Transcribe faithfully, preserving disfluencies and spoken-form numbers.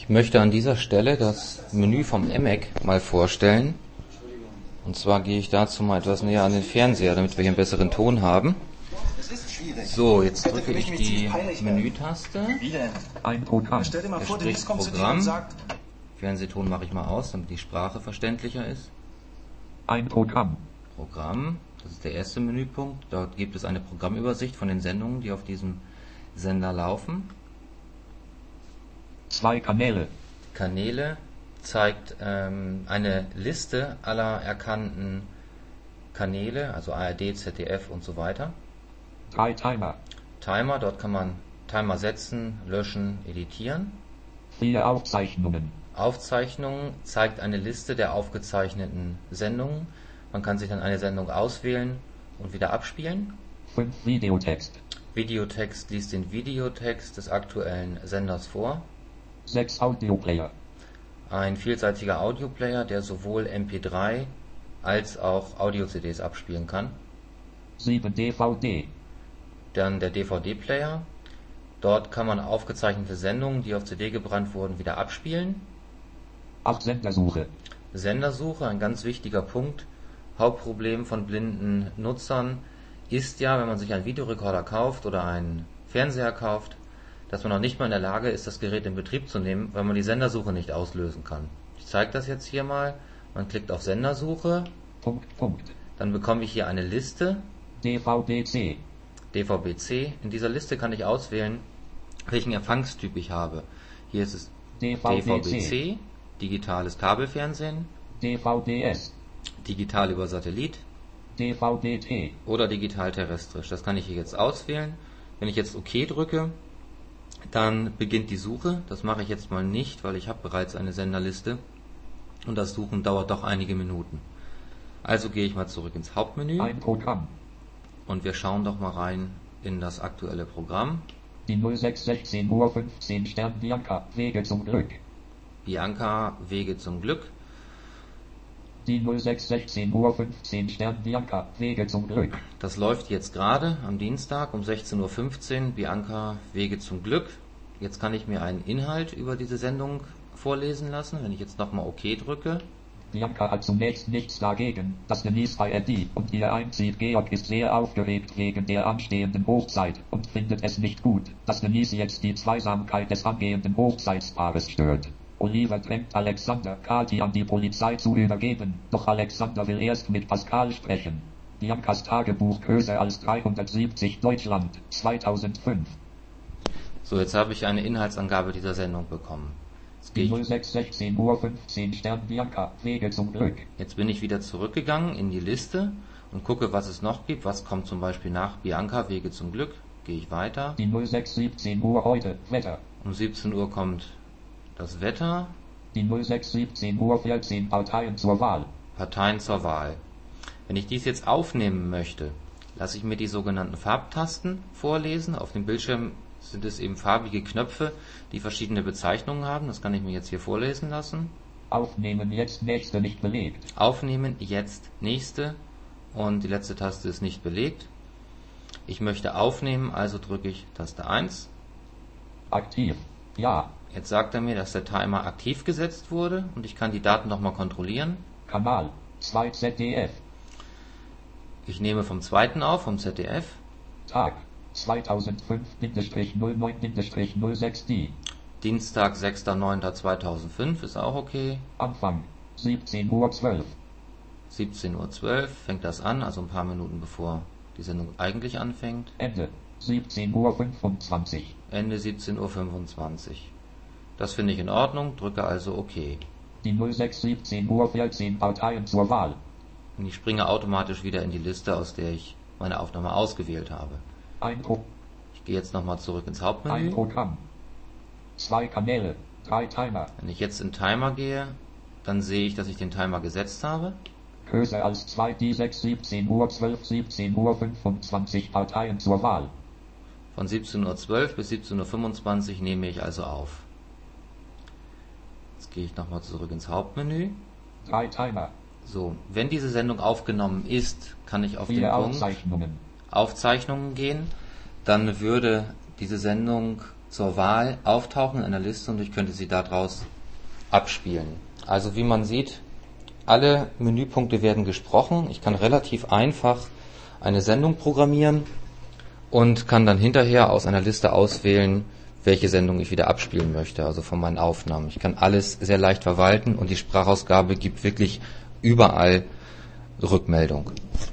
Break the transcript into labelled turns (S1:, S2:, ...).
S1: möchte an dieser Stelle das Menü vom E M E C mal vorstellen. Und zwar gehe ich dazu mal etwas näher an den Fernseher, damit wir hier einen besseren Ton haben. So, jetzt drücke ich die Menütaste.
S2: Ein Programm.
S3: Stell dir mal
S1: Der
S3: vor,
S1: spricht
S3: demnächst kommt zu dir
S1: Programm.
S3: und sagt,
S1: Fernsehton mache ich mal aus, damit die Sprache verständlicher ist.
S2: Ein Programm.
S1: Programm, das ist der erste Menüpunkt. Dort gibt es eine Programmübersicht von den Sendungen, die auf diesem Sender laufen.
S2: Zwei Kanäle.
S1: Kanäle zeigt ähm, eine Liste aller erkannten Kanäle, also A R D, Z D F und so weiter.
S2: Drei Timer.
S1: Timer, dort kann man Timer setzen, löschen, editieren.
S2: Vier Aufzeichnungen.
S1: Aufzeichnungen zeigt eine Liste der aufgezeichneten Sendungen. Man kann sich dann eine Sendung auswählen und wieder abspielen.
S2: Fünf Videotext.
S1: Videotext liest den Videotext des aktuellen Senders vor.
S2: Sechs Audioplayer.
S1: Ein vielseitiger Audioplayer, der sowohl M P drei als auch Audio-C Ds abspielen kann.
S2: Sieben D V D.
S1: Dann der D V D-Player. Dort kann man aufgezeichnete Sendungen, die auf C D gebrannt wurden, wieder abspielen.
S2: Acht Sendersuche.
S1: Sendersuche, ein ganz wichtiger Punkt. Hauptproblem von blinden Nutzern ist ja, wenn man sich einen Videorekorder kauft oder einen Fernseher kauft, dass man noch nicht mal in der Lage ist, das Gerät in Betrieb zu nehmen, weil man die Sendersuche nicht auslösen kann. Ich zeige das jetzt hier mal. Man klickt auf Sendersuche,
S2: Punkt, Punkt.
S1: dann bekomme ich hier eine Liste,
S2: D V B C.
S1: D V B C. In dieser Liste kann ich auswählen, welchen Empfangstyp ich habe. Hier ist es
S2: D V
S1: D V
S2: B
S1: B C,
S2: C.
S1: digitales Kabelfernsehen,
S2: D V B S.
S1: digital über Satellit
S2: D V B T.
S1: oder digital terrestrisch. Das kann ich hier jetzt auswählen. Wenn ich jetzt OK drücke, dann beginnt die Suche. Das mache ich jetzt mal nicht, weil ich habe bereits eine Senderliste und das Suchen dauert doch einige Minuten. Also gehe ich mal zurück ins Hauptmenü
S2: Ein Programm.
S1: und wir schauen doch mal rein in das aktuelle Programm.
S2: Die null sechs sechzehn Uhr fünfzehn Stern Bianca. Wege zum Glück.
S1: Bianca, Wege zum Glück.
S2: Die null sechs sechzehn Uhr fünfzehn Stern Bianca. Wege zum Glück.
S1: Das läuft jetzt gerade am Dienstag um sechzehn Uhr fünfzehn, Bianca, Wege zum Glück. Jetzt kann ich mir einen Inhalt über diese Sendung vorlesen lassen. Wenn ich jetzt nochmal OK drücke,
S2: Bianca hat zunächst nichts dagegen, dass Denise bei Eddie und ihr einzieht. Georg ist sehr aufgeregt wegen der anstehenden Hochzeit und findet es nicht gut, dass Denise jetzt die Zweisamkeit des angehenden Hochzeitspaares stört. Oliver drängt Alexander, Kathi an die Polizei zu übergeben, doch Alexander will erst mit Pascal sprechen. Biancas Tagebuch größer als dreihundertsiebzig Deutschland, zweitausendfünf.
S1: so jetzt habe ich eine Inhaltsangabe dieser Sendung bekommen. Jetzt, gehe
S2: Die null
S1: ich,
S2: sechs sechzehn Uhr fünfzehn Stern Bianca. Wege zum Glück.
S1: jetzt bin ich wieder zurückgegangen in die Liste und gucke, was es noch gibt. Was kommt zum Beispiel nach Bianca, Wege zum Glück. Gehe ich weiter.
S2: Die null sechs siebzehn Uhr heute. Wetter.
S1: Um siebzehn Uhr kommt das Wetter,
S2: Die null sechs siebzehn Uhr vierzehn Parteien zur Wahl.
S1: Parteien zur Wahl. Wenn ich dies jetzt aufnehmen möchte, lasse ich mir die sogenannten Farbtasten vorlesen. Auf dem Bildschirm sind es eben farbige Knöpfe, die verschiedene Bezeichnungen haben. Das kann ich mir jetzt hier vorlesen lassen.
S2: Aufnehmen jetzt nächste nicht belegt.
S1: Aufnehmen, jetzt, nächste. Und die letzte Taste ist nicht belegt. Ich möchte aufnehmen, also drücke ich Taste eins.
S2: Aktiv. Ja.
S1: Jetzt sagt er mir, dass der Timer aktiv gesetzt wurde und ich kann die Daten nochmal kontrollieren.
S2: Kanal. zwei Z D F.
S1: Ich nehme vom zweiten auf, vom Z D F.
S2: Tag. zweitausendfünf null neun null sechs D.
S1: Dienstag, sechster neunter zweitausendfünf ist auch okay.
S2: Anfang. siebzehn Uhr zwölf.
S1: siebzehn Uhr zwölf fängt das an, also ein paar Minuten bevor die Sendung eigentlich anfängt.
S2: Ende. siebzehn Uhr fünfundzwanzig.
S1: Ende siebzehn Uhr fünfundzwanzig. Das finde ich in Ordnung, drücke also OK.
S2: Die null sechs siebzehn Uhr vierzehn Parteien zur Wahl.
S1: Und ich springe automatisch wieder in die Liste, aus der ich meine Aufnahme ausgewählt habe.
S2: Ein Pro.
S1: Ich gehe jetzt nochmal zurück ins
S2: Ein
S1: Hauptmenü.
S2: Programm. Zwei Kanäle. Drei Timer.
S1: Wenn ich jetzt in Timer gehe, dann sehe ich, dass ich den Timer gesetzt habe.
S2: Größer als zwei D sechs siebzehn Uhr zwölf siebzehn Uhr fünfundzwanzig Parteien zur Wahl.
S1: Von siebzehn Uhr zwölf bis siebzehn Uhr fünfundzwanzig nehme ich also auf. Jetzt gehe ich nochmal zurück ins Hauptmenü.
S2: Drei Timer.
S1: So, wenn diese Sendung aufgenommen ist, kann ich auf den
S2: Vier
S1: Punkt
S2: Aufzeichnungen.
S1: Aufzeichnungen gehen. Dann würde diese Sendung zur Wahl auftauchen in einer Liste und ich könnte sie daraus abspielen. Also wie man sieht, alle Menüpunkte werden gesprochen. Ich kann relativ einfach eine Sendung programmieren und kann dann hinterher aus einer Liste auswählen, welche Sendung ich wieder abspielen möchte, also von meinen Aufnahmen. Ich kann alles sehr leicht verwalten und die Sprachausgabe gibt wirklich überall Rückmeldung.